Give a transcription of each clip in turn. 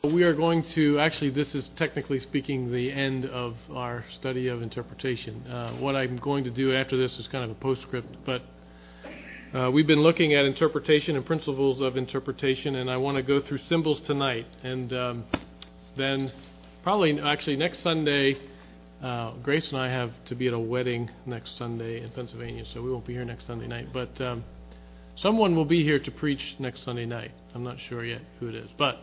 We are going to, actually this is technically speaking the end of our study of interpretation. What I'm going to do after this is kind of a postscript, but we've been looking at interpretation and principles of interpretation, and I want to go through symbols tonight. And then probably actually next Sunday, Grace and I have to be at a wedding next Sunday in Pennsylvania, so we won't be here next Sunday night. But someone will be here to preach next Sunday night. I'm not sure yet who it is, but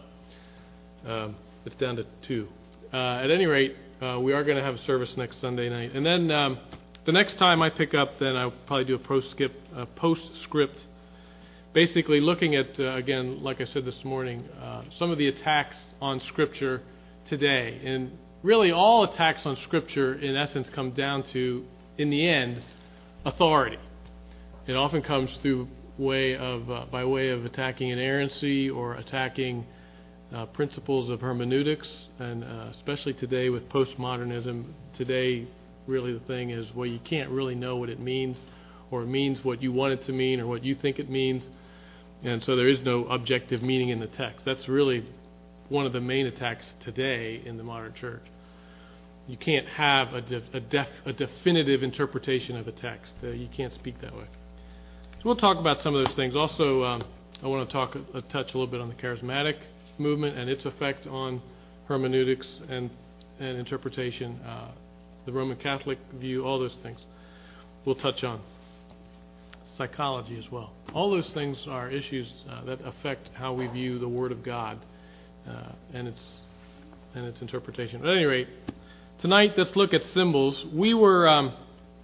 it's down to 2. At any rate, we are going to have a service next Sunday night. And then the next time I pick up, then I'll probably do a postscript, basically looking at, again, like I said this morning, some of the attacks on Scripture today. And really all attacks on Scripture, in essence, come down to, in the end, authority. It often comes through by way of attacking inerrancy or attacking principles of hermeneutics, and especially today with postmodernism. Today, really the thing is, well, you can't really know what it means, or it means what you want it to mean, or what you think it means, and so there is no objective meaning in the text. That's really one of the main attacks today in the modern church. You can't have a definitive interpretation of a text. You can't speak that way. So we'll talk about some of those things. Also, I want to touch a little bit on the charismatic movement and its effect on hermeneutics and interpretation, the Roman Catholic view, all those things we'll touch on. Psychology as well. All those things are issues that affect how we view the Word of God and its interpretation. At any rate, tonight let's look at symbols. We were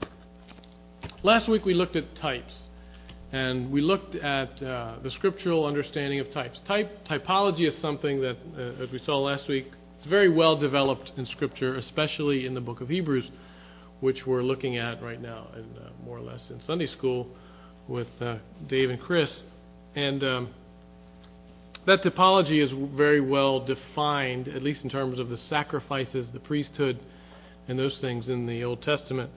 last week we looked at types. And we looked at the scriptural understanding of types. Typology is something that, as we saw last week, is very well developed in Scripture, especially in the book of Hebrews, which we're looking at right now, and more or less in Sunday school with Dave and Chris. And that typology is very well defined, at least in terms of the sacrifices, the priesthood, and those things in the Old Testament.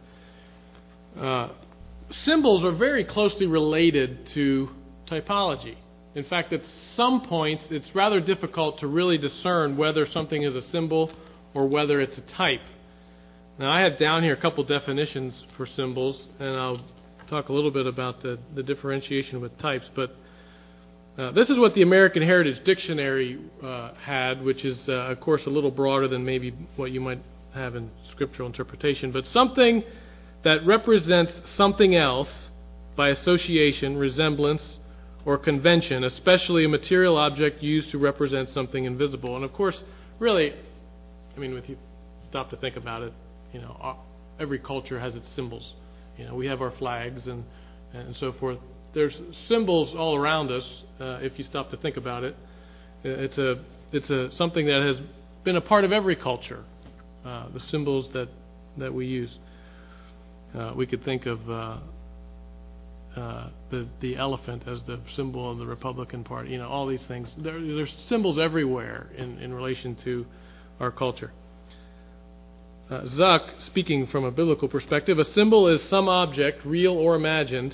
Symbols are very closely related to typology. In fact, at some points, it's rather difficult to really discern whether something is a symbol or whether it's a type. Now, I have down here a couple definitions for symbols, and I'll talk a little bit about the differentiation with types. But this is what the American Heritage Dictionary had, which is, of course, a little broader than maybe what you might have in scriptural interpretation. But something that represents something else by association, resemblance, or convention, especially a material object used to represent something invisible. And of course, really, I mean, if you stop to think about it, every culture has its symbols. We have our flags and so forth. There's symbols all around us. If you stop to think about it, it's something that has been a part of every culture. The symbols that we use. We could think of the elephant as the symbol of the Republican Party. All these things. There's symbols everywhere in relation to our culture. Zuck, speaking from a biblical perspective, a symbol is some object, real or imagined,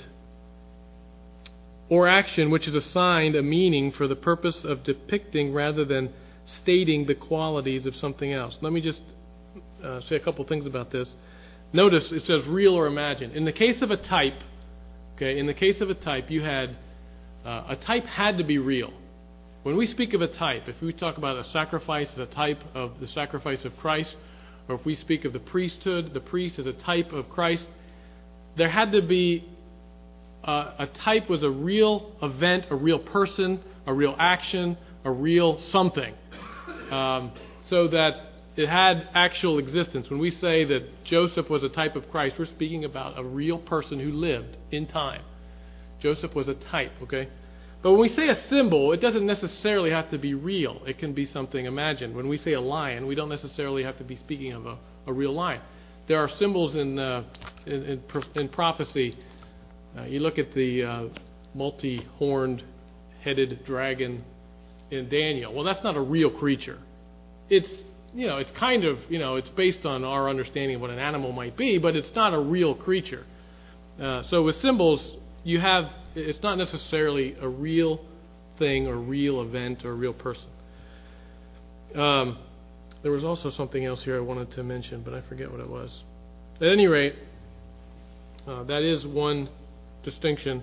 or action which is assigned a meaning for the purpose of depicting rather than stating the qualities of something else. Let me just say a couple things about this. Notice it says real or imagined. In the case of a type, you had a type had to be real. When we speak of a type, if we talk about a sacrifice as a type of the sacrifice of Christ, or if we speak of the priesthood, the priest as a type of Christ, there had to be a type was a real event, a real person, a real action, a real something, so that it had actual existence. When we say that Joseph was a type of Christ, we're speaking about a real person who lived in time. Joseph was a type, okay? But when we say a symbol, it doesn't necessarily have to be real. It can be something imagined. When we say a lion, we don't necessarily have to be speaking of a real lion. There are symbols in prophecy. You look at the multi-horned headed dragon in Daniel. Well, that's not a real creature. It's kind of, it's based on our understanding of what an animal might be, but it's not a real creature. So with symbols, it's not necessarily a real thing or real event or real person. There was also something else here I wanted to mention, but I forget what it was. At any rate, that is one distinction.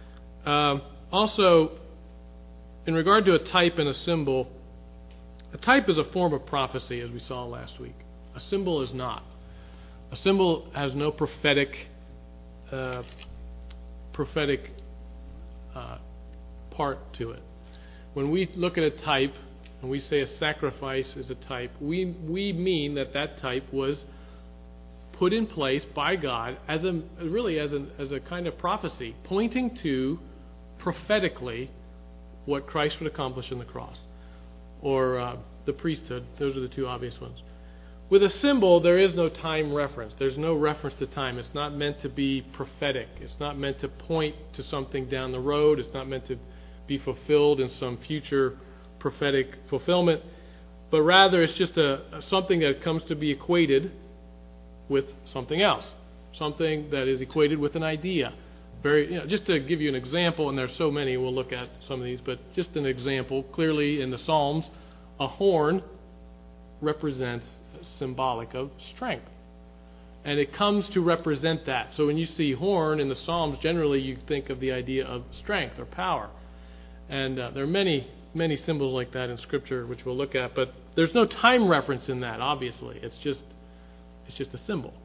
Also, in regard to a type and a symbol, a type is a form of prophecy, as we saw last week. A symbol is not. A symbol has no prophetic part to it. When we look at a type and we say a sacrifice is a type, we mean that type was put in place by God as a kind of prophecy, pointing to prophetically what Christ would accomplish on the cross, or the priesthood. Those are the two obvious ones. With a symbol, there is no time reference. There's no reference to time. It's not meant to be prophetic. It's not meant to point to something down the road. It's not meant to be fulfilled in some future prophetic fulfillment. But rather, it's just something that comes to be equated with something else. Something that is equated with an idea. Just to give you an example, and there's so many, we'll look at some of these, but just an example. Clearly, in the Psalms, a horn represents symbolic of strength. And it comes to represent that. So when you see horn in the Psalms, generally you think of the idea of strength or power. And there are many, many symbols like that in Scripture, which we'll look at. But there's no time reference in that, obviously. It's just a symbol.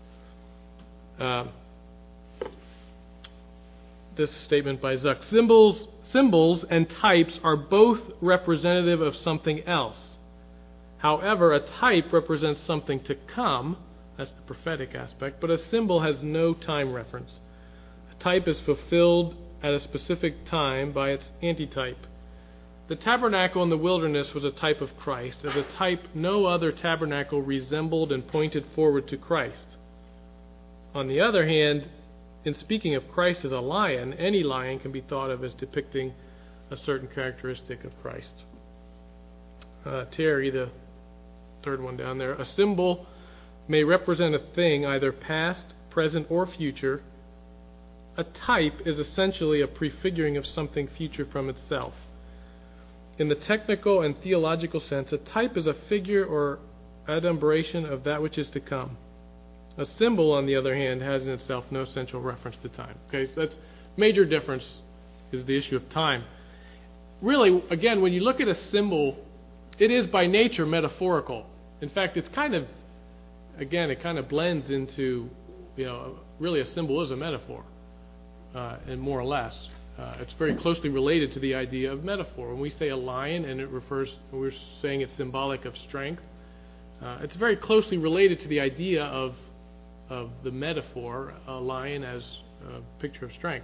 This statement by Zuck. Symbols and types are both representative of something else. However, a type represents something to come. That's the prophetic aspect. But a symbol has no time reference. A type is fulfilled at a specific time by its antitype. The tabernacle in the wilderness was a type of Christ. As a type, no other tabernacle resembled and pointed forward to Christ. On the other hand, in speaking of Christ as a lion, any lion can be thought of as depicting a certain characteristic of Christ. Terry, the third one down there. A symbol may represent a thing, either past, present, or future. A type is essentially a prefiguring of something future from itself. In the technical and theological sense, a type is a figure or adumbration of that which is to come. A symbol, on the other hand, has in itself no central reference to time. Okay, so that's major difference is the issue of time. Really, again, when you look at a symbol, it is by nature metaphorical. In fact, it's kind of blends into, really a symbol is a metaphor, and more or less. It's very closely related to the idea of metaphor. When we say a lion and we're saying it's symbolic of strength, it's very closely related to the idea of the metaphor, a lion as a picture of strength.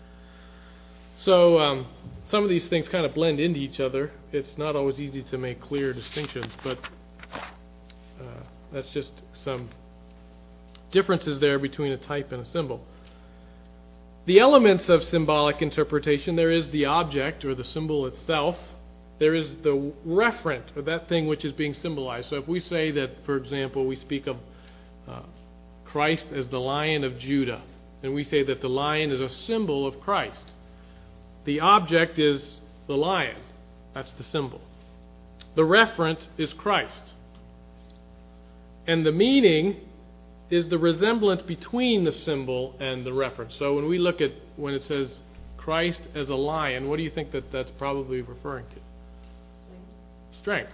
So some of these things kind of blend into each other. It's not always easy to make clear distinctions, but that's just some differences there between a type and a symbol. The elements of symbolic interpretation, there is the object or the symbol itself. There is the referent, or that thing which is being symbolized. So if we say that, for example, we speak of Christ as the Lion of Judah, and we say that the lion is a symbol of Christ. The object is the lion. That's the symbol. The referent is Christ. And the meaning is the resemblance between the symbol and the reference. So when it says Christ as a lion, what do you think that's probably referring to? Strength.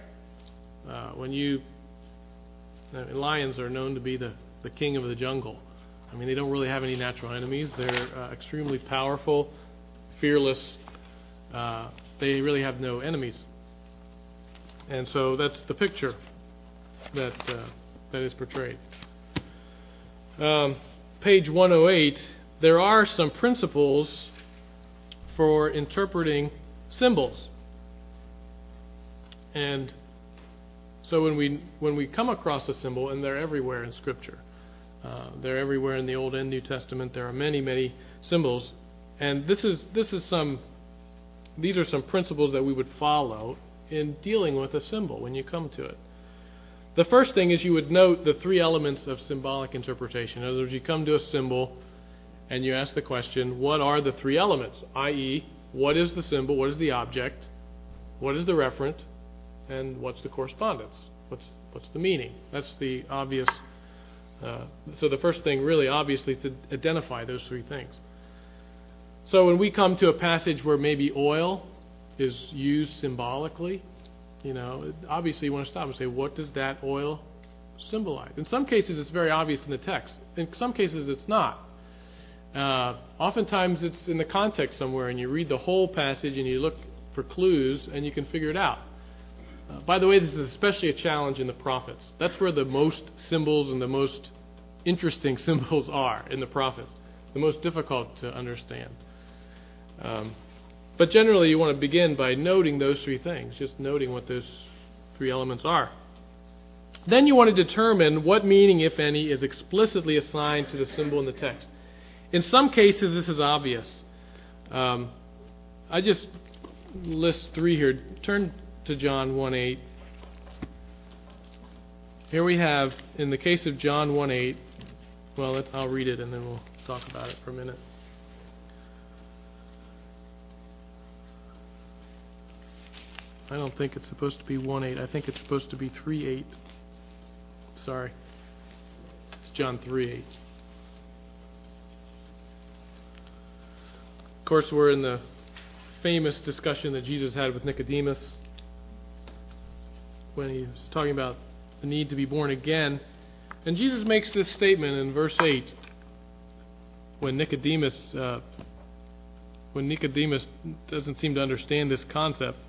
Lions are known to be the king of the jungle. I mean, they don't really have any natural enemies. They're extremely powerful, fearless. They really have no enemies. And so that's the picture that is portrayed. Page 108, there are some principles for interpreting symbols. And so when we come across a symbol, and they're everywhere in Scripture, they're everywhere in the Old and New Testament. There are many, many symbols, and these are some principles that we would follow in dealing with a symbol when you come to it. The first thing is you would note the three elements of symbolic interpretation. In other words, you come to a symbol and you ask the question, what are the three elements? I.e., what is the symbol? What is the object? What is the referent? and what's the correspondence? What's the meaning? That's the obvious. So the first thing, really, obviously, is to identify those three things. So when we come to a passage where maybe oil is used symbolically, obviously you want to stop and say, what does that oil symbolize? In some cases, it's very obvious in the text. In some cases, it's not. Oftentimes, it's in the context somewhere, and you read the whole passage and you look for clues, and you can figure it out. By the way, this is especially a challenge in the prophets. That's where the most symbols and the most interesting symbols are in the prophets, the most difficult to understand. But generally, you want to begin by noting those three things, just noting what those three elements are. Then you want to determine what meaning, if any, is explicitly assigned to the symbol in the text. In some cases, this is obvious. I just list three here. Turn to John 1:8. Here we have, in the case of John 1:8, well, I'll read it and then we'll talk about it for a minute. I don't think it's supposed to be 1:8. I think it's supposed to be 3:8. Sorry. It's John 3:8. Of course, we're in the famous discussion that Jesus had with Nicodemus when he was talking about the need to be born again. And Jesus makes this statement in verse 8 when Nicodemus doesn't seem to understand this concept.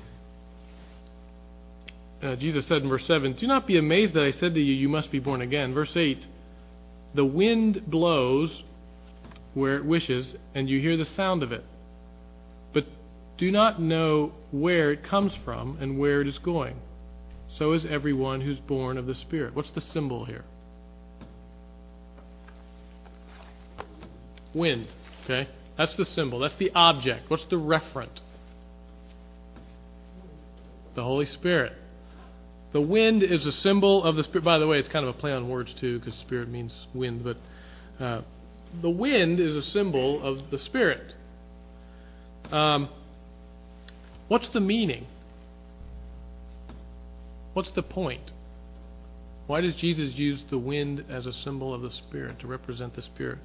Jesus said in verse 7, "Do not be amazed that I said to you, you must be born again." Verse 8, "The wind blows where it wishes, and you hear the sound of it, but do not know where it comes from and where it is going. So is everyone who's born of the Spirit." What's the symbol here? Wind. Okay? That's the symbol. That's the object. What's the referent? The Holy Spirit. The wind is a symbol of the Spirit. By the way, it's kind of a play on words too, because Spirit means wind. But the wind is a symbol of the Spirit. What's the meaning? What's the point? Why does Jesus use the wind as a symbol of the Spirit, to represent the Spirit?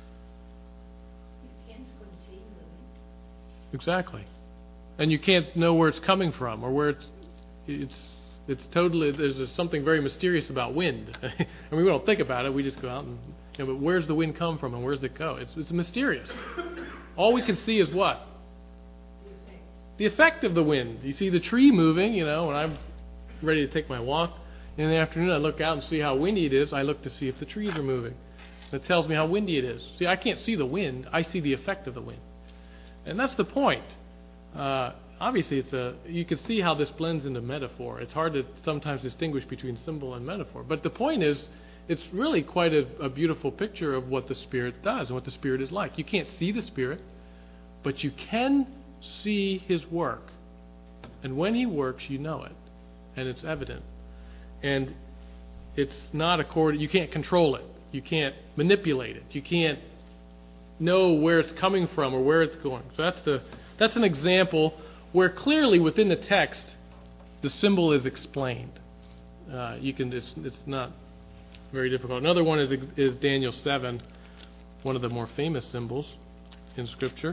You can't contain the wind. Exactly. And you can't know where it's coming from, or where it's totally, there's something very mysterious about wind. I mean, we don't think about it, we just go out and, but where's the wind come from and where's it go? It's mysterious. All we can see is what? The effect of the wind. You see the tree moving, when I'm ready to take my walk in the afternoon, I look out and see how windy it is. I look to see if the trees are moving. It tells me how windy it is. See, I can't see the wind. I see the effect of the wind. And that's the point. Obviously, you can see how this blends into metaphor. It's hard to sometimes distinguish between symbol and metaphor. But the point is, it's really quite a beautiful picture of what the Spirit does and what the Spirit is like. You can't see the Spirit, but you can see His work. And when He works, you know it. And it's evident. And it's not you can't control it. You can't manipulate it. You can't know where it's coming from or where it's going. So that's an example where clearly within the text the symbol is explained. It's not very difficult. Another one is Daniel 7, one of the more famous symbols in Scripture.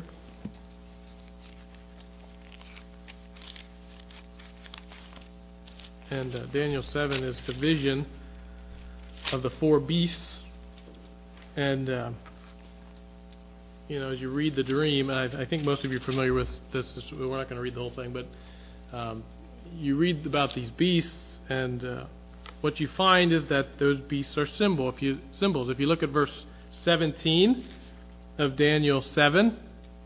And Daniel 7 is the vision of the four beasts. And, as you read the dream, and I think most of you are familiar with this. We're not going to read the whole thing, but you read about these beasts, and what you find is that those beasts are symbols. If you look at verse 17 of Daniel 7,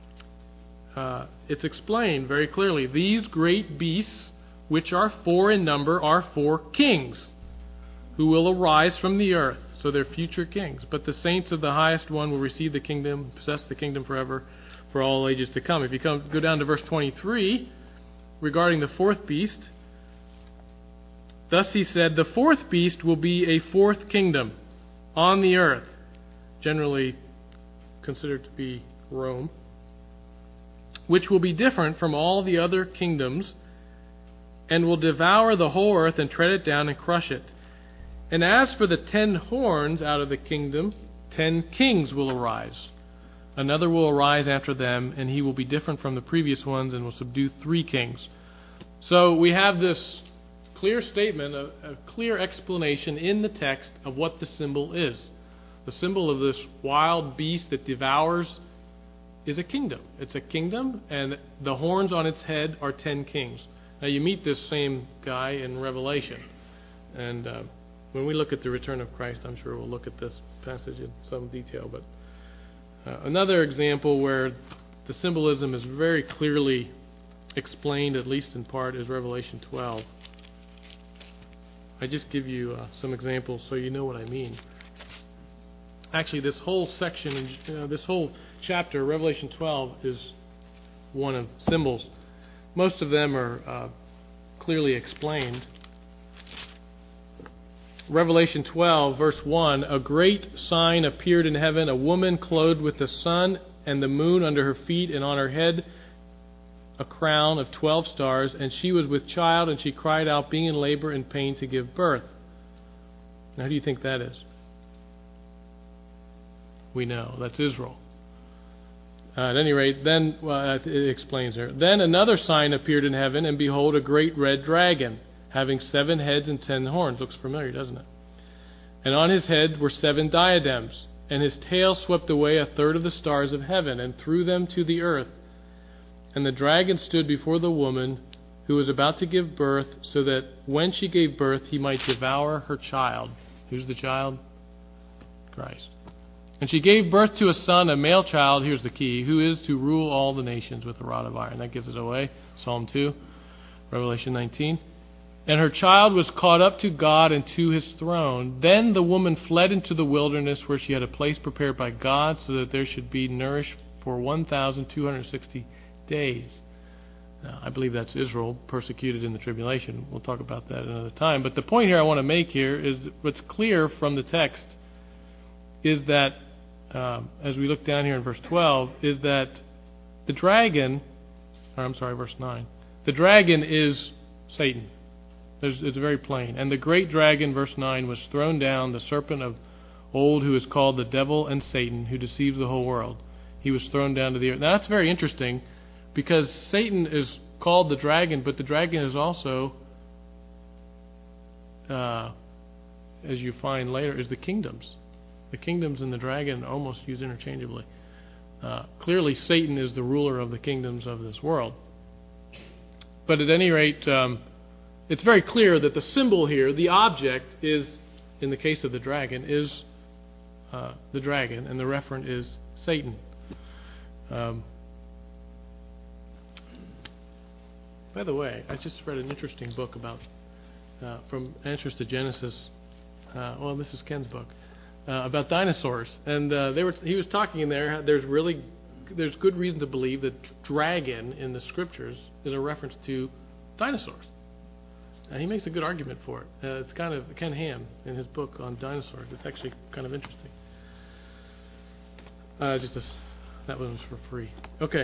it's explained very clearly. These great beasts, which are four in number, are four kings who will arise from the earth. So they're future kings. But the saints of the highest one will receive the kingdom, possess the kingdom forever, for all ages to come. If you go down to verse 23, regarding the fourth beast, thus he said, the fourth beast will be a fourth kingdom on the earth, generally considered to be Rome, which will be different from all the other kingdoms and will devour the whole earth and tread it down and crush it. And as for the 10 horns out of the kingdom, 10 kings will arise. Another will arise after them, and he will be different from the previous ones and will subdue 3 kings. So we have this clear statement, a clear explanation in the text of what the symbol is. The symbol of this wild beast that devours is a kingdom. It's a kingdom, and the horns on its head are 10 kings. Now you meet this same guy in Revelation. And when we look at the return of Christ, I'm sure we'll look at this passage in some detail. But another example where the symbolism is very clearly explained, at least in part, is Revelation 12. I just give you some examples so you know what I mean. Actually, this whole section, this whole chapter, Revelation 12, is one of symbols. Most of them are clearly explained. Revelation 12, verse 1, a great sign appeared in heaven, a woman clothed with the sun and the moon under her feet, and on her head a crown of 12 stars, and she was with child, and she cried out, being in labor and pain to give birth. Now, who do you think that is? We know. That's Israel. At any rate, then, it explains her. Then another sign appeared in heaven, and behold, a great red dragon, having 7 heads and 10 horns. Looks familiar, doesn't it? And on his head were 7 diadems, and his tail swept away a third of the stars of heaven, and threw them to the earth. And the dragon stood before the woman who was about to give birth, so that when she gave birth, he might devour her child. Who's the child? Christ. And she gave birth to a son, a male child, here's the key, who is to rule all the nations with a rod of iron. That gives it away. Psalm 2, Revelation 19. And her child was caught up to God and to his throne. Then the woman fled into the wilderness, where she had a place prepared by God, so that there should be nourished for 1,260 days. Now, I believe that's Israel, persecuted in the tribulation. We'll talk about that another time. But the point here I want to make here is what's clear from the text is that, as we look down here in verse 12, is that the dragon, verse 9, the dragon is Satan. It's very plain. And the great dragon, verse 9, was thrown down, the serpent of old, who is called the devil and Satan, who deceives the whole world. He was thrown down to the earth. Now that's very interesting, because Satan is called the dragon, but the dragon is also, as you find later, is the kingdoms. The kingdoms and the dragon are almost used interchangeably. Clearly, Satan is the ruler of the kingdoms of this world. But at any rate, it's very clear that the symbol here, the object, is, in the case of the dragon, is the dragon, and the referent is Satan. By the way, I just read an interesting book about, from Answers to Genesis. This is Ken's book. About dinosaurs, and he was talking in there. There's good reason to believe that dragon in the scriptures is a reference to dinosaurs. He makes a good argument for it. It's kind of Ken Ham in his book on dinosaurs. It's actually kind of interesting. That one was for free. Okay.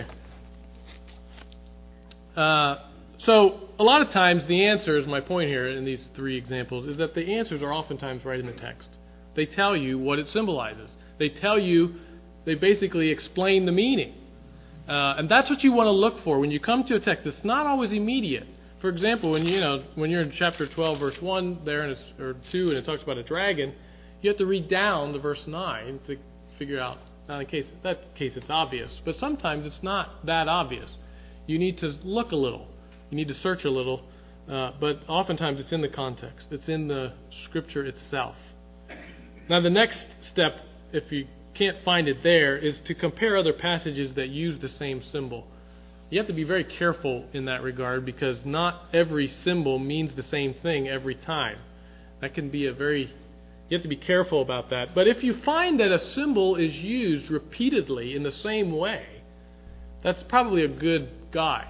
So a lot of times the answers, my point here in these 3 examples, is that the answers are oftentimes right in the text. They tell you what it symbolizes. They basically explain the meaning. And that's what you want to look for when you come to a text. It's not always immediate. For example, when you're in chapter 12, verse 1 there, or 2, and it talks about a dragon, you have to read down to verse 9 to figure out. Now, in that case, it's obvious. But sometimes it's not that obvious. You need to look a little. You need to search a little. But oftentimes it's in the context. It's in the Scripture itself. Now, the next step, if you can't find it there, is to compare other passages that use the same symbol. You have to be very careful in that regard, because not every symbol means the same thing every time. That can be you have to be careful about that. But if you find that a symbol is used repeatedly in the same way, that's probably a good guide.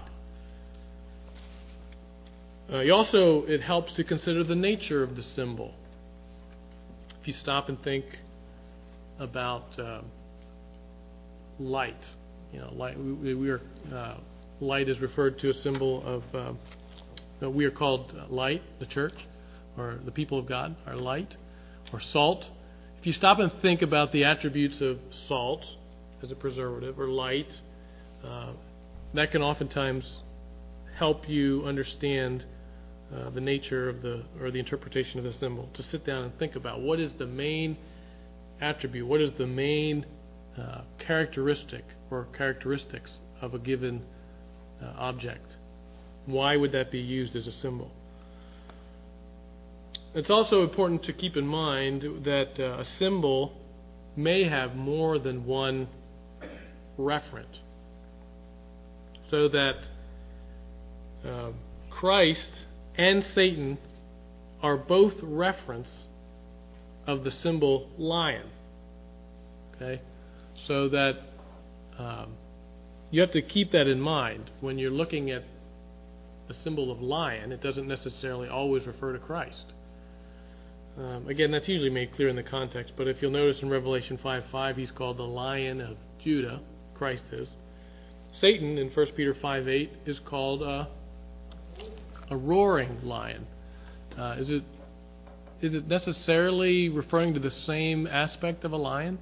It helps to consider the nature of the symbol. If you stop and think about light, light is referred to a symbol of We are called light, the church, or the people of God are light, or salt. If you stop and think about the attributes of salt as a preservative, or light, that can oftentimes help you understand the nature of the interpretation of the symbol. To sit down and think about what is the main attribute, what is the main characteristic or characteristics of a given object. Why would that be used as a symbol? It's also important to keep in mind that a symbol may have more than one referent. So that Christ and Satan are both reference of the symbol lion. Okay? So that you have to keep that in mind. When you're looking at the symbol of lion, it doesn't necessarily always refer to Christ. Again, that's usually made clear in the context, but if you'll notice in Revelation 5:5, he's called the Lion of Judah, Christ is. Satan in 1 Peter 5:8 is called a roaring lion. Is it necessarily referring to the same aspect of a lion?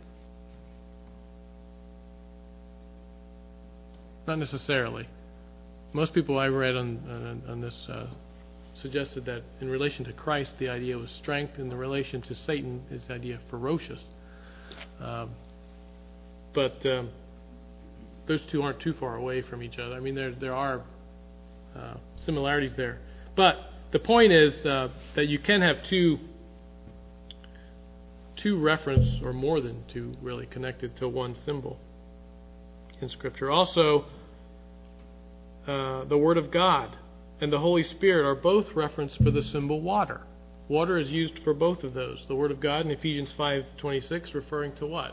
Not necessarily. Most people I read on this suggested that in relation to Christ, the idea was strength. In the relation to Satan, is the idea of ferocious. But those two aren't too far away from each other. I mean, there are similarities there. But the point is that you can have two reference, or more than two, really, connected to one symbol in Scripture. Also, the Word of God and the Holy Spirit are both referenced for the symbol water. Water is used for both of those. The Word of God in Ephesians 5:26 referring to what?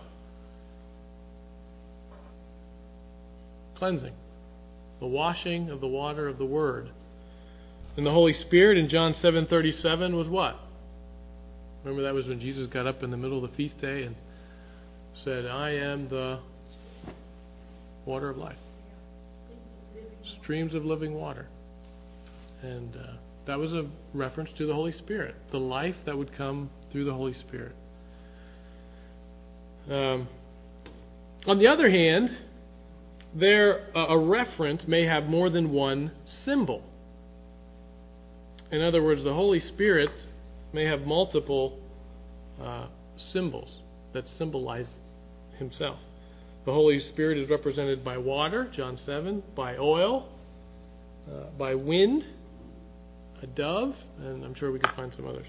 Cleansing. The washing of the water of the Word. And the Holy Spirit in John 7:37 was what? Remember, that was when Jesus got up in the middle of the feast day and said, I am the water of life. Streams of living water. And that was a reference to the Holy Spirit, the life that would come through the Holy Spirit. On the other hand, a referent may have more than one symbol. In other words, the Holy Spirit may have multiple symbols that symbolize Himself. The Holy Spirit is represented by water, John 7, by oil, by wind, a dove, and I'm sure we could find some others.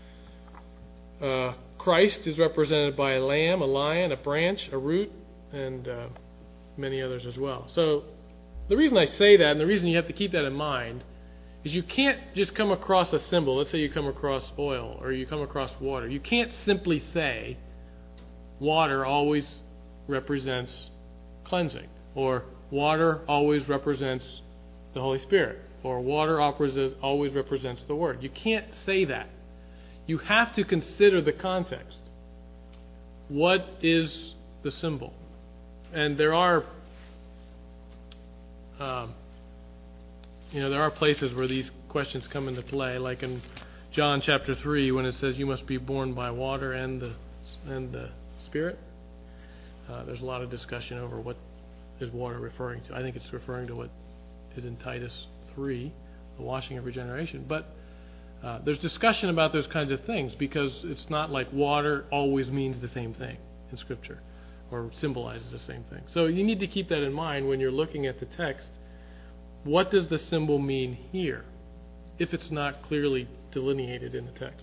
Christ is represented by a lamb, a lion, a branch, a root, and many others as well. So the reason I say that, and the reason you have to keep that in mind, is you can't just come across a symbol. Let's say you come across oil or you come across water. You can't simply say water always represents cleansing, or water always represents the Holy Spirit, or water always represents the Word. You can't say that. You have to consider the context. What is the symbol? And there are places where these questions come into play, like in John chapter 3, when it says you must be born by water and the Spirit. There's a lot of discussion over what is water referring to. I think it's referring to what is in Titus 3, the washing of regeneration. But there's discussion about those kinds of things, because it's not like water always means the same thing in Scripture or symbolizes the same thing. So you need to keep that in mind when you're looking at the text. What does the symbol mean here, if it's not clearly delineated in the text?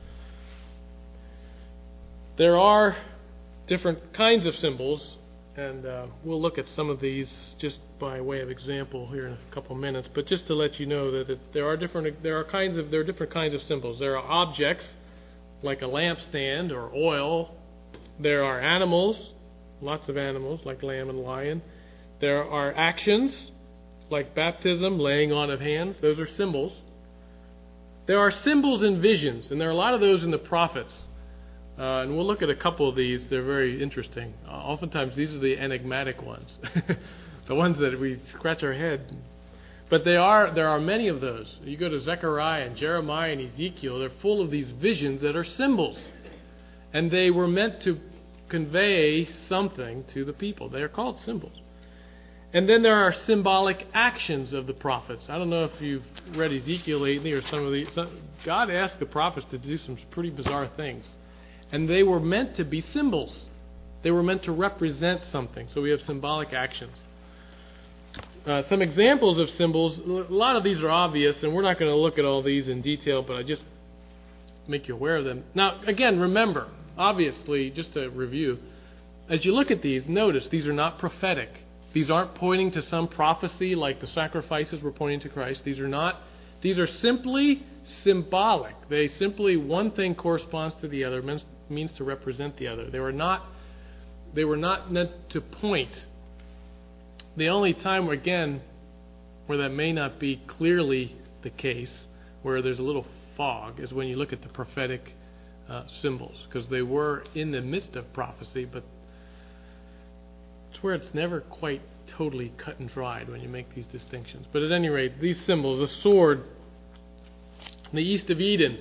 There are different kinds of symbols, and we'll look at some of these just by way of example here in a couple minutes. But just to let you know that there are different kinds of symbols. There are objects like a lampstand or oil. There are animals, lots of animals like lamb and lion. There are actions like baptism, laying on of hands. Those are symbols. There are symbols and visions, and there are a lot of those in the prophets. And we'll look at a couple of these. They're very interesting. Oftentimes, these are the enigmatic ones, the ones that we scratch our head. But there are many of those. You go to Zechariah and Jeremiah and Ezekiel, they're full of these visions that are symbols. And they were meant to convey something to the people. They are called symbols. And then there are symbolic actions of the prophets. I don't know if you've read Ezekiel lately or some of these. God asked the prophets to do some pretty bizarre things. And they were meant to be symbols. They were meant to represent something. So we have symbolic actions. Some examples of symbols, a lot of these are obvious, and we're not going to look at all these in detail, but I just make you aware of them. Now, again, remember, obviously, just to review, as you look at these, notice these are not prophetic. These aren't pointing to some prophecy like the sacrifices were pointing to Christ. These are not. These are simply symbolic. They simply, one thing corresponds to the other, means to represent the other. They were not meant to point. The only time, again, where that may not be clearly the case, where there's a little fog, is when you look at the prophetic symbols, because they were in the midst of prophecy, but it's where it's never quite totally cut and dried when you make these distinctions. But at any rate, these symbols, the sword, the east of Eden,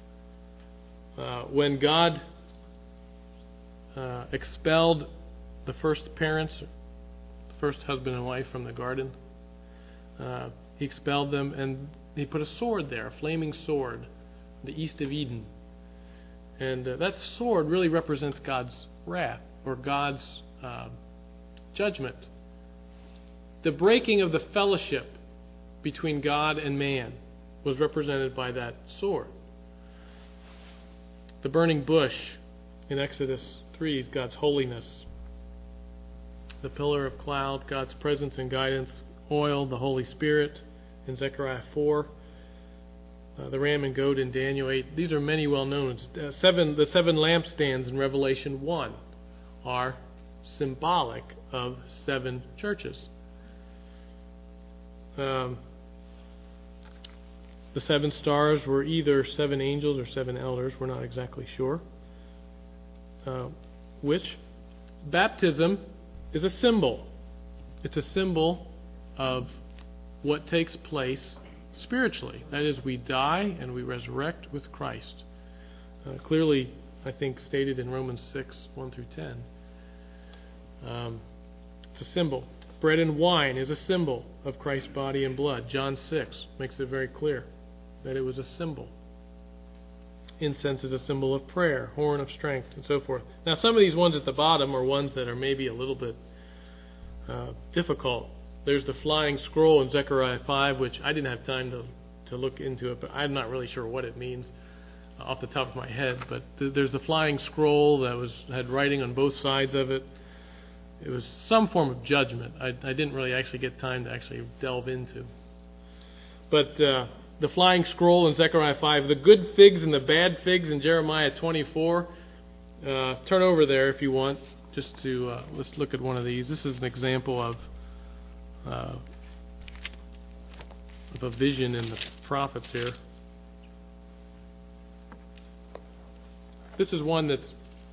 when God expelled the first parents, first husband and wife from the garden. He expelled them, and he put a sword there, a flaming sword, the east of Eden. And that sword really represents God's wrath, or God's judgment. The breaking of the fellowship between God and man was represented by that sword. The burning bush in Exodus 3 is God's holiness. The pillar of cloud, God's presence and guidance. Oil, the Holy Spirit in Zechariah 4. The ram and goat in Daniel 8. These are many well known. The seven lampstands in Revelation 1 are symbolic of 7 churches. The 7 stars were either 7 angels or 7 elders. We're not exactly sure. Which baptism is a symbol. It's a symbol of what takes place spiritually. That is, we die and we resurrect with Christ. Clearly, I think, stated in Romans 6, 1 through 10. It's a symbol. Bread and wine is a symbol of Christ's body and blood. John 6 makes it very clear that it was a symbol. Incense is a symbol of prayer, horn of strength, and so forth. Now, some of these ones at the bottom are ones that are maybe a little bit difficult. There's the flying scroll in Zechariah 5, which I didn't have time to look into it, but I'm not really sure what it means off the top of my head. But there's the flying scroll that had writing on both sides of it. It was some form of judgment. I didn't really actually get time to actually delve into. But the flying scroll in Zechariah 5, the good figs and the bad figs in Jeremiah 24. Turn over there if you want, just to let's look at one of these. This is an example of a vision in the prophets here. This is one that's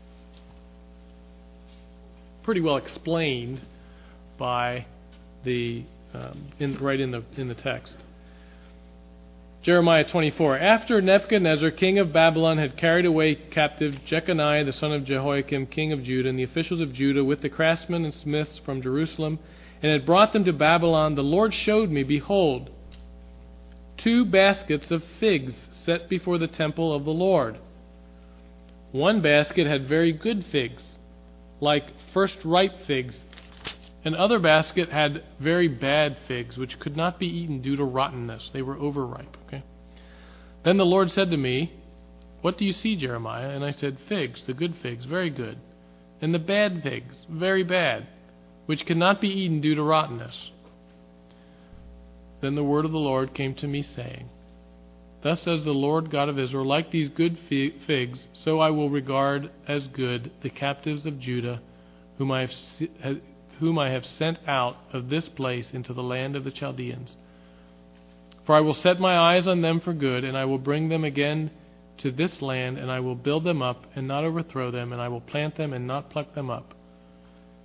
pretty well explained by right in the text. Jeremiah 24. After Nebuchadnezzar, king of Babylon, had carried away captive Jeconiah, the son of Jehoiakim, king of Judah, and the officials of Judah, with the craftsmen and smiths from Jerusalem, and had brought them to Babylon, the Lord showed me, behold, 2 baskets of figs set before the temple of the Lord. One basket had very good figs, like first ripe figs. Another basket had very bad figs, which could not be eaten due to rottenness. They were overripe. Okay. Then the Lord said to me, "What do you see, Jeremiah?" And I said, "Figs, the good figs, very good, and the bad figs, very bad, which cannot be eaten due to rottenness." Then the word of the Lord came to me, saying, "Thus says the Lord God of Israel, like these good figs, so I will regard as good the captives of Judah, whom I have sent out of this place into the land of the Chaldeans. For I will set my eyes on them for good, and I will bring them again to this land, and I will build them up and not overthrow them, and I will plant them and not pluck them up.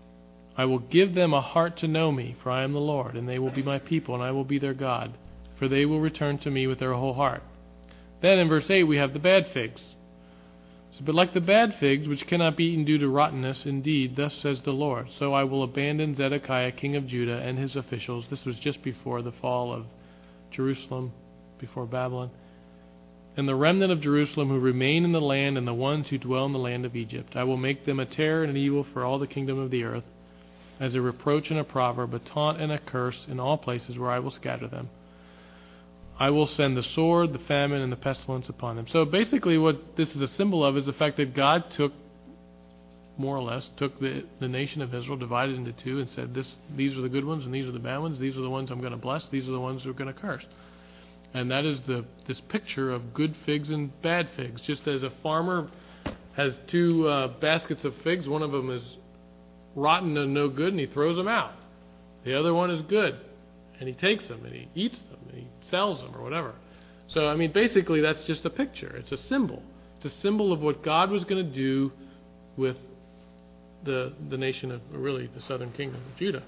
I will give them a heart to know me, for I am the Lord, and they will be my people, and I will be their God, for they will return to me with their whole heart. Then in verse 8 we have the bad figs. But like the bad figs, which cannot be eaten due to rottenness, indeed, thus says the Lord, so I will abandon Zedekiah king of Judah and his officials. This was just before the fall of Jerusalem, before Babylon. And the remnant of Jerusalem who remain in the land, and the ones who dwell in the land of Egypt. I will make them a terror and an evil for all the kingdom of the earth, as a reproach and a proverb, a taunt and a curse in all places where I will scatter them. I will send the sword, the famine, and the pestilence upon them. So basically what this is a symbol of is the fact that God took, more or less, took the nation of Israel, divided into two, and said, these are the good ones and these are the bad ones. These are the ones I'm going to bless. These are the ones who are going to curse. And that is this picture of good figs and bad figs. Just as a farmer has two baskets of figs, one of them is rotten and no good, and he throws them out. The other one is good, and he takes them, and he eats them, and he sells them, or whatever. So, I mean, basically that's just a picture. It's a symbol. It's a symbol of what God was going to do with the nation of, really, the southern kingdom of Judah.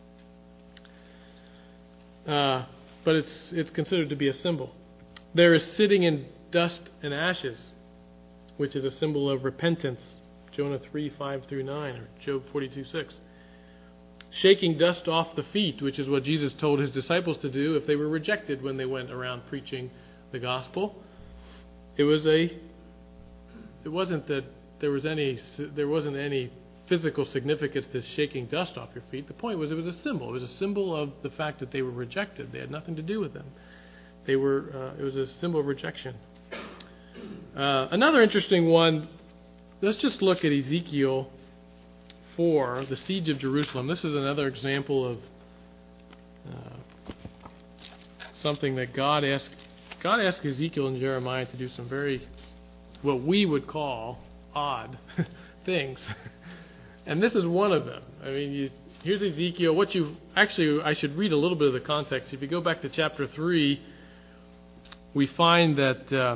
But it's considered to be a symbol. There is sitting in dust and ashes, which is a symbol of repentance. Jonah 3:5-9, or Job 42:6. Shaking dust off the feet, which is what Jesus told his disciples to do if they were rejected when they went around preaching the gospel. It wasn't that there wasn't any physical significance to shaking dust off your feet. The point was it was a symbol. It was a symbol of the fact that they were rejected. They had nothing to do with them. It was a symbol of rejection. Another interesting one. Let's just look at Ezekiel 4, the siege of Jerusalem. This is another example of something that God asked Ezekiel and Jeremiah to do some very, what we would call, odd things. And this is one of them. I mean, here's Ezekiel. I should read a little bit of the context. If you go back to chapter 3, we find that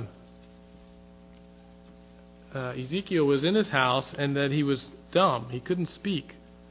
Ezekiel was in his house and that he was dumb. He couldn't speak.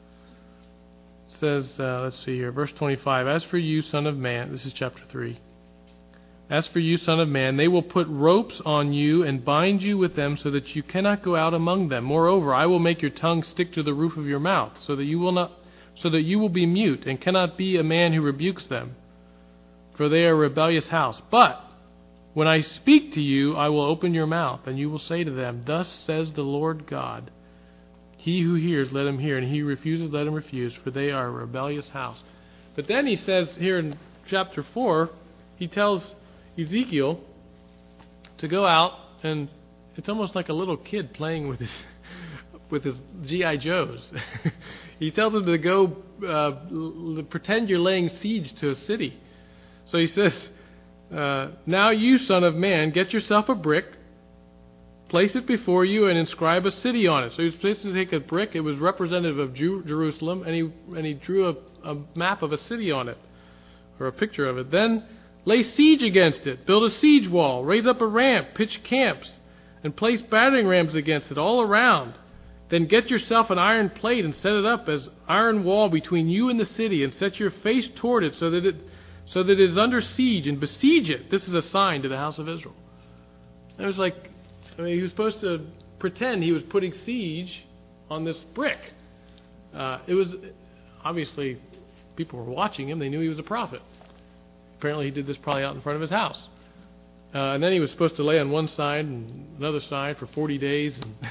It says, let's see here, verse 25, As for you, son of man, this is chapter 3. As for you, son of man, they will put ropes on you and bind you with them so that you cannot go out among them. Moreover, I will make your tongue stick to the roof of your mouth, so that you will be mute and cannot be a man who rebukes them, for they are a rebellious house. But when I speak to you, I will open your mouth, and you will say to them, Thus says the Lord God. He who hears, let him hear, and he who refuses, let him refuse, for they are a rebellious house. But then he says here in chapter 4, he tells Ezekiel to go out, and it's almost like a little kid playing with his G.I. Joes. He tells him to go pretend you're laying siege to a city. So he says, Now you, son of man, get yourself a brick, place it before you, and inscribe a city on it. So he was supposed to take a brick. It was representative of Jerusalem, and he drew a map of a city on it, or a picture of it. Then lay siege against it, build a siege wall, raise up a ramp, pitch camps, and place battering rams against it all around. Then get yourself an iron plate and set it up as iron wall between you and the city, and set your face toward it so that it is under siege, and besiege it. This is a sign to the house of Israel. It was like, he was supposed to pretend he was putting siege on this brick. It was, obviously, people were watching him. They knew he was a prophet. Apparently he did this probably out in front of his house. And then he was supposed to lay on one side and another side for 40 days.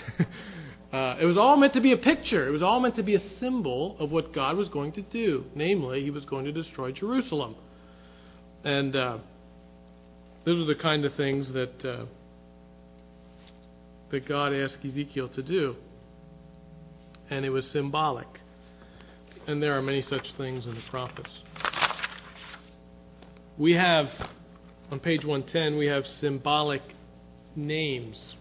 And it was all meant to be a picture. It was all meant to be a symbol of what God was going to do. Namely, he was going to destroy Jerusalem. And those are the kind of things that God asked Ezekiel to do. And it was symbolic. And there are many such things in the prophets. We have, on page 110, we have symbolic names.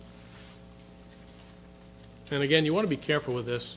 And again, you want to be careful with this.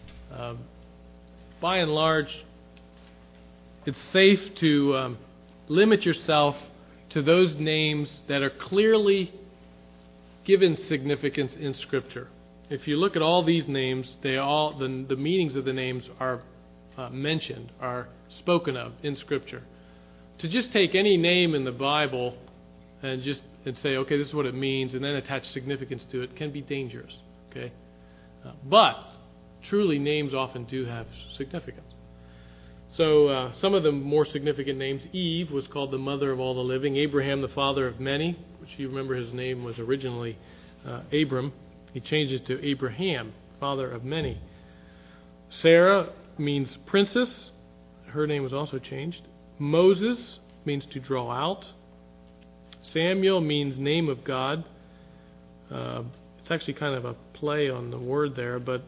By and large, it's safe to limit yourself to those names that are clearly given significance in Scripture. if you look at all these names, the meanings of the names are mentioned, are spoken of in Scripture. To just take any name in the Bible and say, okay, this is what it means, and then attach significance to it can be dangerous. Okay, but truly, names often do have significance. So some of the more significant names: Eve was called the mother of all the living. Abraham, the father of many, which you remember his name was originally Abram. He changed it to Abraham, father of many. Sarah means princess. Her name was also changed. Moses means to draw out. Samuel means name of God. It's actually kind of a play on the word there, but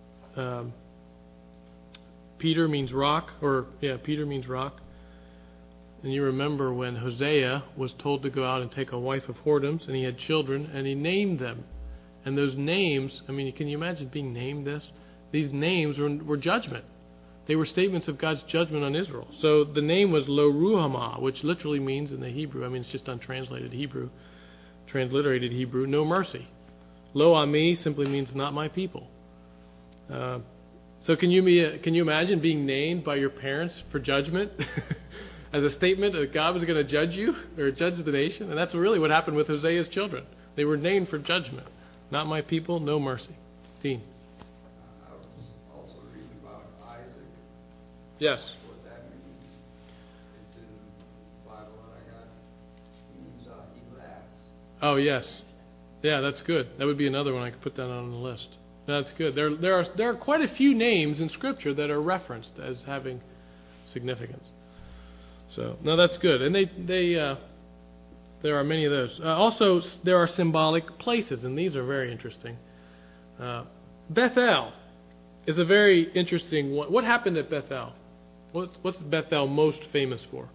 Peter means rock, Peter means rock. And you remember when Hosea was told to go out and take a wife of whoredoms, and he had children, and he named them. And those names, I mean, can you imagine being named this? These names were judgment. They were statements of God's judgment on Israel. So the name was Lo Ruhamah, which literally means in the Hebrew, I mean, it's just untranslated Hebrew, transliterated Hebrew, no mercy. Lo Ami simply means not my people. So can you imagine being named by your parents for judgment as a statement that God was going to judge you or judge the nation? And that's really what happened with Hosea's children. They were named for judgment. Not my people, no mercy. Dean. I was also reading about Isaac. Yes. What that means. It's in the Bible that I got. It means he laughs. Oh, yes. Yeah, that's good. That would be another one I could put that on the list. That's good. There are quite a few names in Scripture that are referenced as having significance. So, no, that's good. And there are many of those. Also, there are symbolic places, and these are very interesting. Bethel is a very interesting one. What happened at Bethel? What's Bethel most famous for?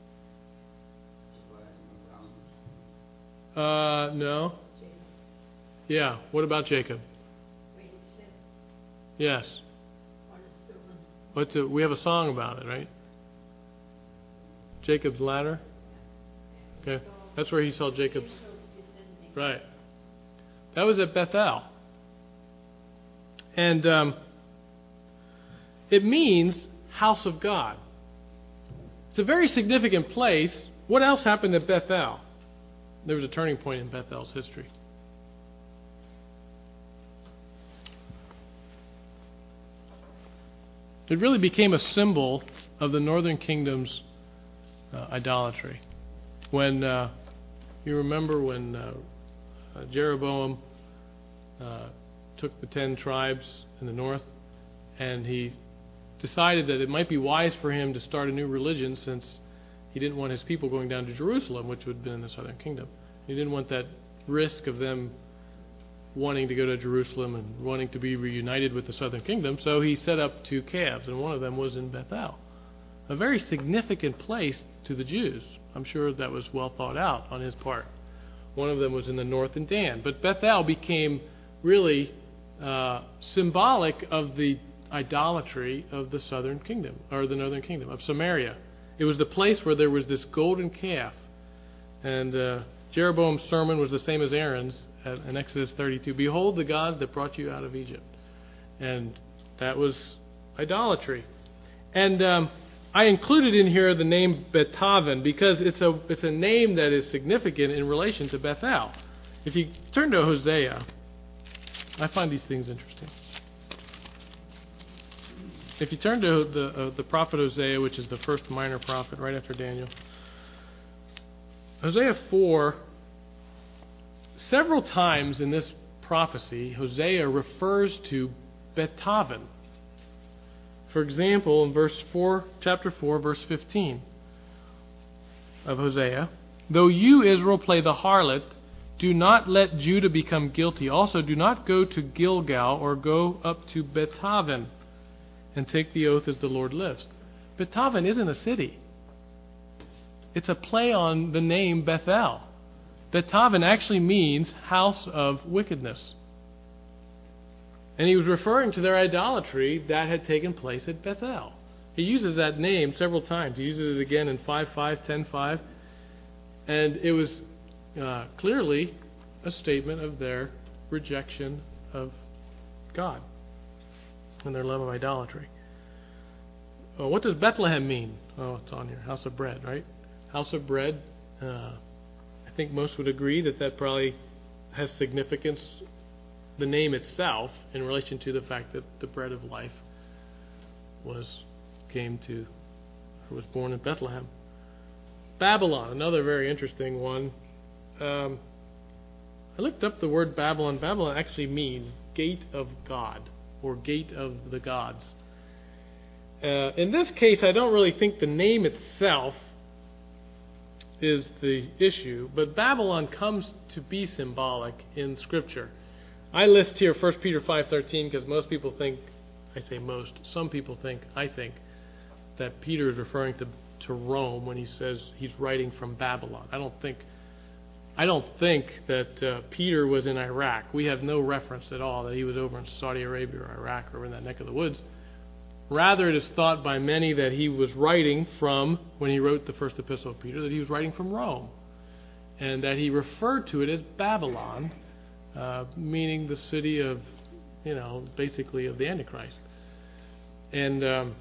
No. Yeah. What about Jacob? Yes. We have a song about it, right? Jacob's ladder. Okay. That's where he saw Jacob's. Right. That was at Bethel. And it means house of God. It's a very significant place. What else happened at Bethel? There was a turning point in Bethel's history. It really became a symbol of the northern kingdom's idolatry. When you remember when Jeroboam took the 10 tribes in the north, and he decided that it might be wise for him to start a new religion, since he didn't want his people going down to Jerusalem, which would have been in the southern kingdom. He didn't want that risk of them wanting to go to Jerusalem and wanting to be reunited with the southern kingdom, so he set up 2 calves, and one of them was in Bethel. A very significant place to the Jews. I'm sure that was well thought out on his part. One of them was in the north in Dan. But Bethel became really symbolic of the idolatry of the southern kingdom, or the northern kingdom, of Samaria. It was the place where there was this golden calf. And Jeroboam's sermon was the same as Aaron's in Exodus 32. Behold the gods that brought you out of Egypt. And that was idolatry. And I included in here the name Betaven because it's a name that is significant in relation to Bethel. If you turn to Hosea, I find these things interesting. If you turn to the prophet Hosea, which is the first minor prophet right after Daniel, Hosea 4, several times in this prophecy, Hosea refers to Betaven. For example, in chapter 4, verse 15 of Hosea, though you, Israel, play the harlot, do not let Judah become guilty. Also, do not go to Gilgal or go up to Betaven and take the oath as the Lord lives. Betaven isn't a city. It's a play on the name Bethel. Betaven actually means house of wickedness. And he was referring to their idolatry that had taken place at Bethel. He uses that name several times. He uses it again in 5:5, 10:5. And it was clearly a statement of their rejection of God and their love of idolatry. What does Bethlehem mean? Oh, it's on here. House of bread, right? House of bread. I think most would agree that probably has significance, the name itself, in relation to the fact that the bread of life was born in Bethlehem. Babylon, another very interesting one. I looked up the word Babylon. Babylon actually means gate of God, or gate of the gods. In this case, I don't really think the name itself is the issue, but Babylon comes to be symbolic in Scripture. I list here 1 Peter 5:13 because most people think, I say most, some people think, I think, that Peter is referring to Rome when he says he's writing from Babylon. I don't think that Peter was in Iraq. We have no reference at all that he was over in Saudi Arabia or Iraq or in that neck of the woods. Rather, it is thought by many that he was writing from, when he wrote the first epistle of Peter, that he was writing from Rome, and that he referred to it as Babylon, meaning the city of, basically of the Antichrist. And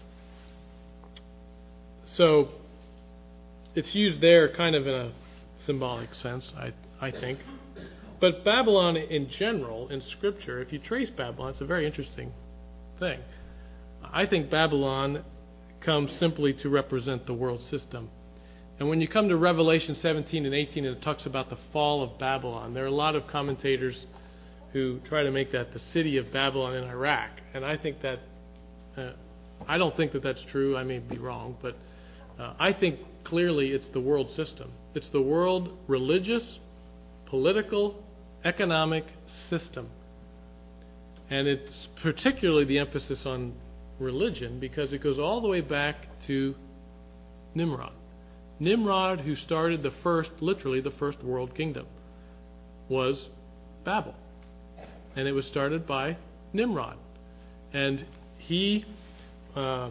so it's used there kind of in a symbolic sense, I think. But Babylon in general, in Scripture, if you trace Babylon, it's a very interesting thing. I think Babylon comes simply to represent the world system. And when you come to Revelation 17 and 18, and it talks about the fall of Babylon, there are a lot of commentators who try to make that the city of Babylon in Iraq. And I think that, I don't think that that's true. I may be wrong, but I think clearly it's the world system. It's the world religious, political, economic system. And it's particularly the emphasis on religion because it goes all the way back to Nimrod. Nimrod, who started literally the first world kingdom, was Babel. And it was started by Nimrod. And he was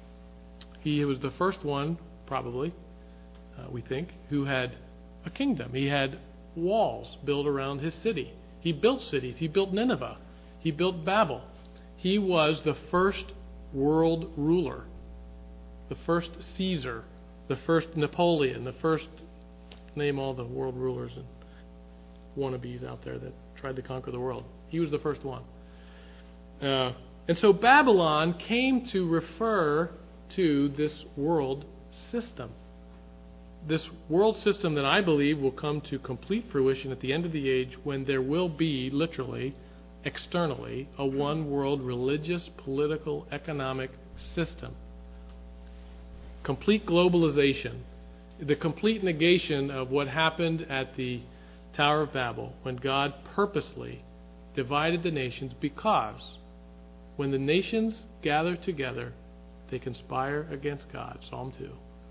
the first one, probably, we think, who had a kingdom. He had walls built around his city. He built cities. He built Nineveh. He built Babel. He was the first world ruler, the first Caesar, the first Napoleon, the first, name all the world rulers and wannabes out there that tried to conquer the world. He was the first one. And so Babylon came to refer to this world system. This world system that I believe will come to complete fruition at the end of the age when there will be, literally, externally, a one world religious, political, economic system. Complete globalization. The complete negation of what happened at the Tower of Babel when God purposely divided the nations, because when the nations gather together, they conspire against God. Psalm 2.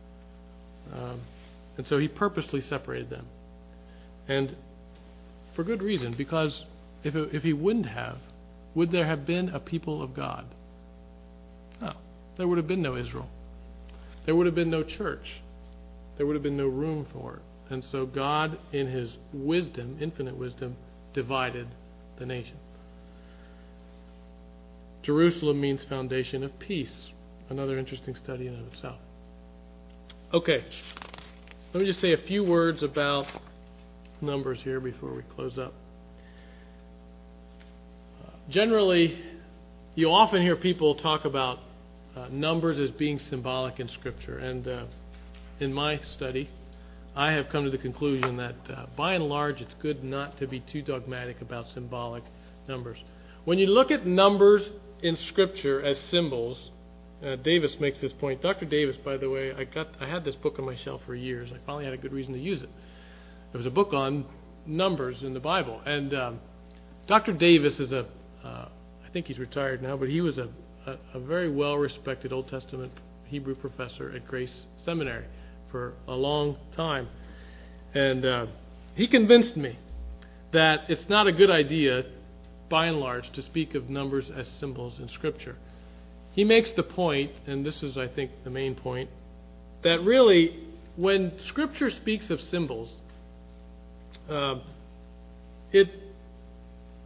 And so he purposely separated them. And for good reason, because if he wouldn't have, would there have been a people of God? No. There would have been no Israel. There would have been no church. There would have been no room for it. And so God, in his wisdom, infinite wisdom, divided the nation. Jerusalem means foundation of peace. Another interesting study in and of itself. Okay. Let me just say a few words about numbers here before we close up. Generally, you often hear people talk about numbers as being symbolic in Scripture. And in my study, I have come to the conclusion that by and large, it's good not to be too dogmatic about symbolic numbers. When you look at numbers in Scripture as symbols, Davis makes this point. Dr. Davis, by the way, I had this book on my shelf for years. I finally had a good reason to use it. It was a book on numbers in the Bible. And Dr. Davis is I think he's retired now, but he was a very well-respected Old Testament Hebrew professor at Grace Seminary for a long time. And he convinced me that it's not a good idea, by and large, to speak of numbers as symbols in Scripture. He makes the point, and this is, I think, the main point, that really, when Scripture speaks of symbols, it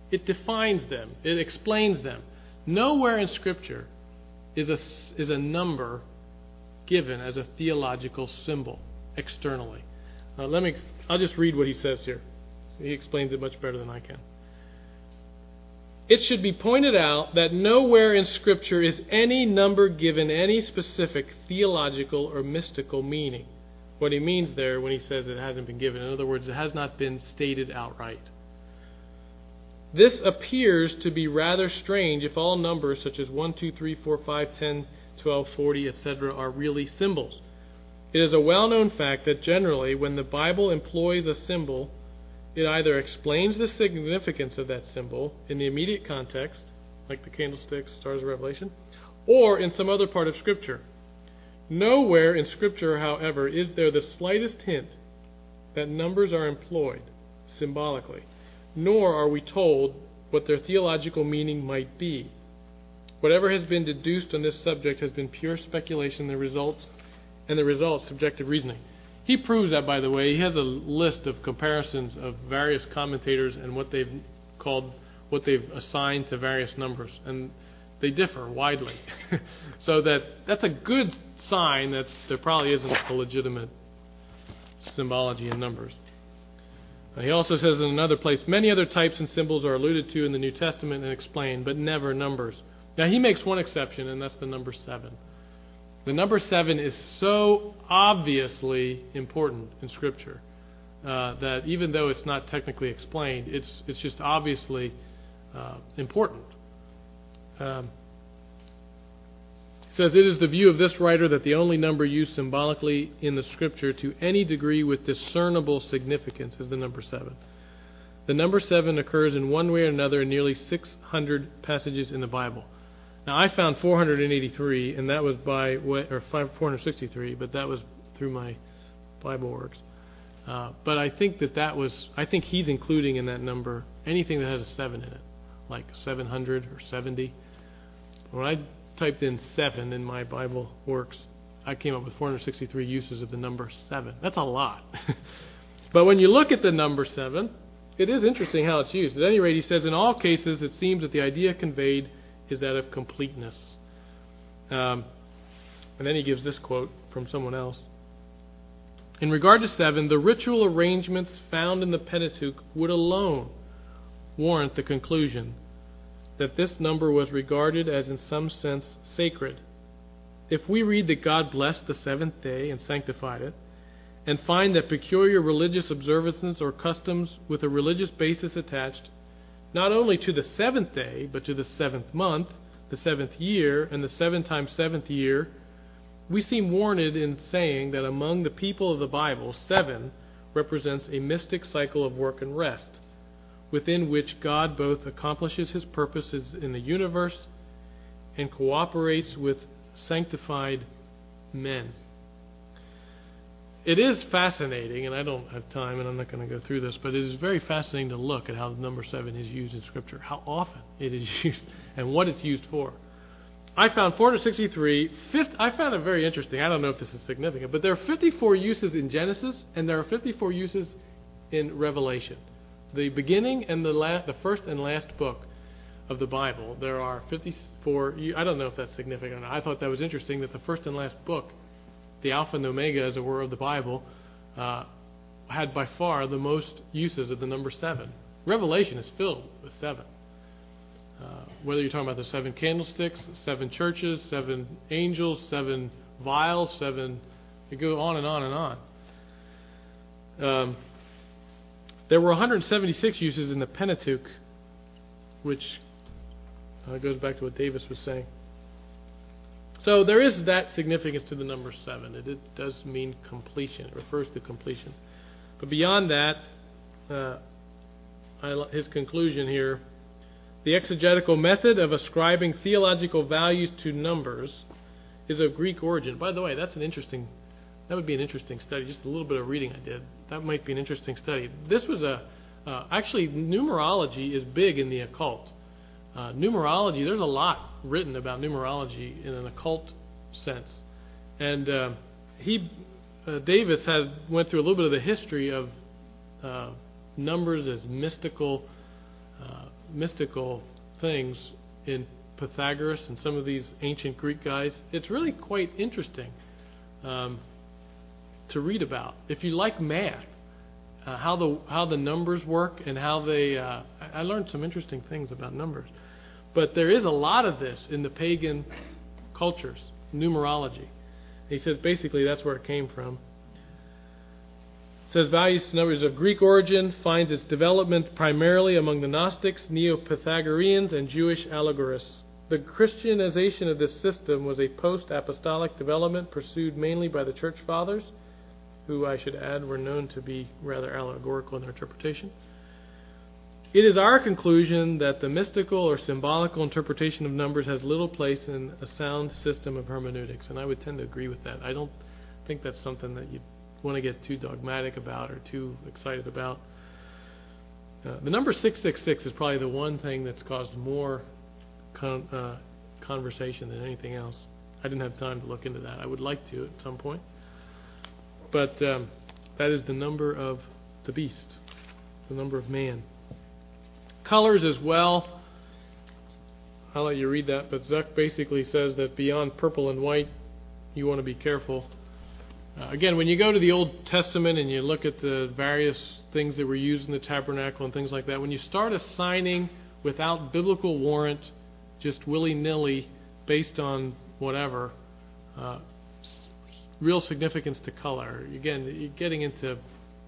It defines them. It explains them. Nowhere in Scripture is a number given as a theological symbol externally. I'll just read what he says here. He explains it much better than I can. It should be pointed out that nowhere in Scripture is any number given any specific theological or mystical meaning. What he means there when he says it hasn't been given, in other words, it has not been stated outright. This appears to be rather strange if all numbers such as 1, 2, 3, 4, 5, 10, 12, 40, etc. are really symbols. It is a well-known fact that generally when the Bible employs a symbol, it either explains the significance of that symbol in the immediate context, like the candlesticks, stars of Revelation, or in some other part of Scripture. Nowhere in Scripture, however, is there the slightest hint that numbers are employed symbolically, nor are we told what their theological meaning might be. Whatever has been deduced on this subject has been pure speculation, the result subjective reasoning. He proves that, by the way. He has a list of comparisons of various commentators and what they've assigned to various numbers, and they differ widely. So that's a good sign that there probably isn't a legitimate symbology in numbers. He also says in another place, many other types and symbols are alluded to in the New Testament and explained, but never numbers. Now he makes one exception, and that's the number 7. The number 7 is so obviously important in Scripture that even though it's not technically explained, it's just obviously important. Says it is the view of this writer that the only number used symbolically in the Scripture to any degree with discernible significance is the number 7. The number 7 occurs in one way or another in nearly 600 passages in the Bible. Now I found 483, and that was 463, but that was through my Bible Works. But I think I think he's including in that number anything that has a 7 in it, like 700 or 70. When I typed in 7 in my Bible Works, I came up with 463 uses of the number 7. That's a lot. But when you look at the number 7, it is interesting how it's used. At any rate, he says, in all cases, it seems that the idea conveyed is that of completeness. And then he gives this quote from someone else. In regard to 7, the ritual arrangements found in the Pentateuch would alone warrant the conclusion that this number was regarded as in some sense sacred. If we read that God blessed the 7th day and sanctified it, and find that peculiar religious observances or customs with a religious basis attached not only to the 7th day, but to the 7th month, the 7th year, and the 7 times 7th year, we seem warranted in saying that among the people of the Bible, 7 represents a mystic cycle of work and rest, within which God both accomplishes His purposes in the universe and cooperates with sanctified men. It is fascinating, and I don't have time, and I'm not going to go through this, but it is very fascinating to look at how the number 7 is used in Scripture, how often it is used, and what it's used for. I found 463. I found it very interesting. I don't know if this is significant, but there are 54 uses in Genesis, and there are 54 uses in Revelation. The beginning and the first and last book of the Bible, there are 54. I don't know if that's significant or not. I thought that was interesting that the first and last book, the Alpha and Omega, as it were, of the Bible, had by far the most uses of the number 7. Revelation is filled with 7. Whether you're talking about the 7 candlesticks, 7 churches, 7 angels, 7 vials, 7, you go on and on and on. There were 176 uses in the Pentateuch, which goes back to what Davis was saying. So there is that significance to the number 7. It does mean completion. It refers to completion. But beyond that, his conclusion here, the exegetical method of ascribing theological values to numbers is of Greek origin. By the way, that would be an interesting study. Just a little bit of reading I did. That might be an interesting study. This was actually, numerology is big in the occult. Numerology, there's a lot written about numerology in an occult sense. And Davis went through a little bit of the history of numbers as mystical mystical things in Pythagoras and some of these ancient Greek guys. It's really quite interesting to read about. If you like math, how the numbers work and how they... I learned some interesting things about numbers. But there is a lot of this in the pagan cultures, numerology. He says basically that's where it came from. It says values to numbers of Greek origin, finds its development primarily among the Gnostics, Neo-Pythagoreans, and Jewish allegorists. The Christianization of this system was a post-apostolic development pursued mainly by the Church Fathers, who I should add were known to be rather allegorical in their interpretation. It is our conclusion that the mystical or symbolical interpretation of numbers has little place in a sound system of hermeneutics, and I would tend to agree with that. I don't think that's something that you want to get too dogmatic about or too excited about. The number 666 is probably the one thing that's caused more conversation than anything else. I didn't have time to look into that. I would like to at some point. But that is the number of the beast, the number of man. Colors as well. I'll let you read that, but Zuck basically says that beyond purple and white, you want to be careful. Again, when you go to the Old Testament and you look at the various things that were used in the tabernacle and things like that, when you start assigning without biblical warrant, just willy-nilly, based on whatever, real significance to color, again, you're getting into,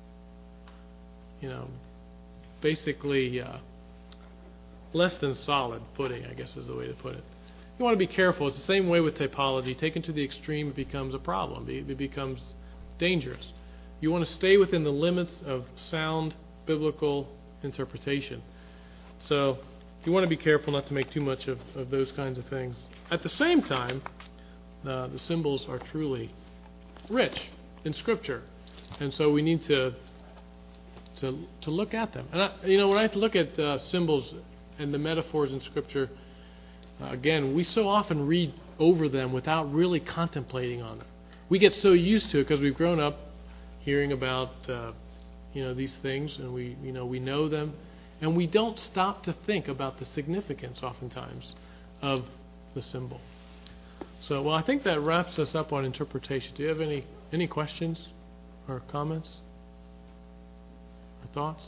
basically less than solid footing, I guess is the way to put it. You want to be careful. It's the same way with typology. Taken to the extreme, it becomes a problem. It becomes dangerous. You want to stay within the limits of sound biblical interpretation. So you want to be careful not to make too much of those kinds of things. At the same time, the symbols are truly rich in Scripture, and so we need to look at them. And when I look at symbols and the metaphors in Scripture, again, we so often read over them without really contemplating on them. We get so used to it because we've grown up hearing about these things, and we know them, and we don't stop to think about the significance oftentimes of the symbol. So, well, I think that wraps us up on interpretation. Do you have any questions or comments or thoughts?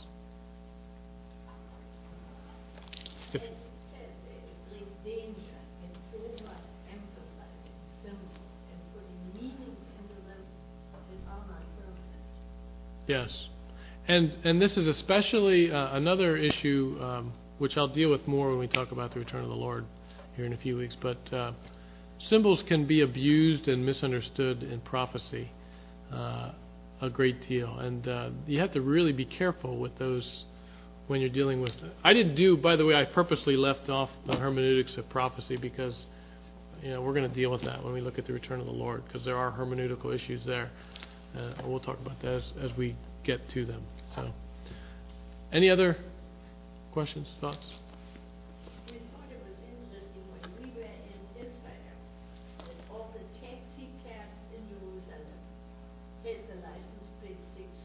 It says a great danger in overemphasizing symbols and putting meaning into them that are not permanent. Yes. And this is especially another issue which I'll deal with more when we talk about the return of the Lord here in a few weeks. But symbols can be abused and misunderstood in prophecy a great deal. And you have to really be careful with those when you're dealing with... by the way, I purposely left off the hermeneutics of prophecy because we're going to deal with that when we look at the return of the Lord, because there are hermeneutical issues there. We'll talk about that as we get to them. So, any other questions, thoughts? We thought it was interesting when we were in Israel that all the taxi cabs in Jerusalem had the license plate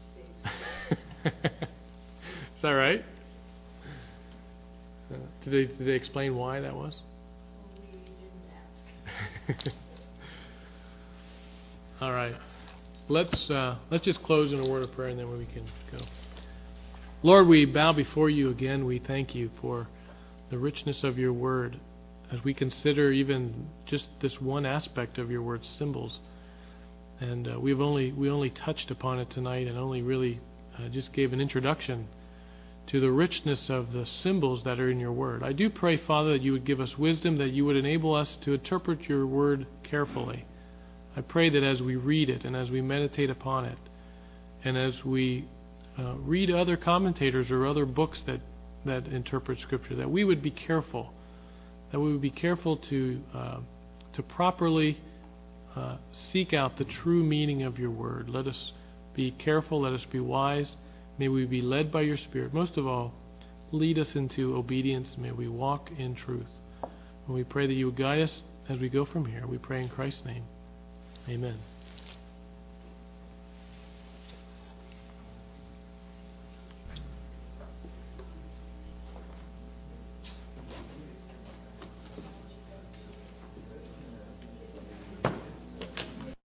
666. Is that right? Did they explain why that was? We didn't ask. All right. Let's just close in a word of prayer, and then we can go. Lord, we bow before you again. We thank you for the richness of your word as we consider even just this one aspect of your word, symbols. And we only touched upon it tonight, and only really just gave an introduction to the richness of the symbols that are in your word. I do pray, Father, that you would give us wisdom, that you would enable us to interpret your word carefully. I pray that as we read it and as we meditate upon it, and as we read other commentators or other books that interpret Scripture, that we would be careful, to properly seek out the true meaning of your word. Let us be careful. Let us be wise. May we be led by your Spirit. Most of all, lead us into obedience. May we walk in truth. And we pray that you would guide us as we go from here. We pray in Christ's name. Amen.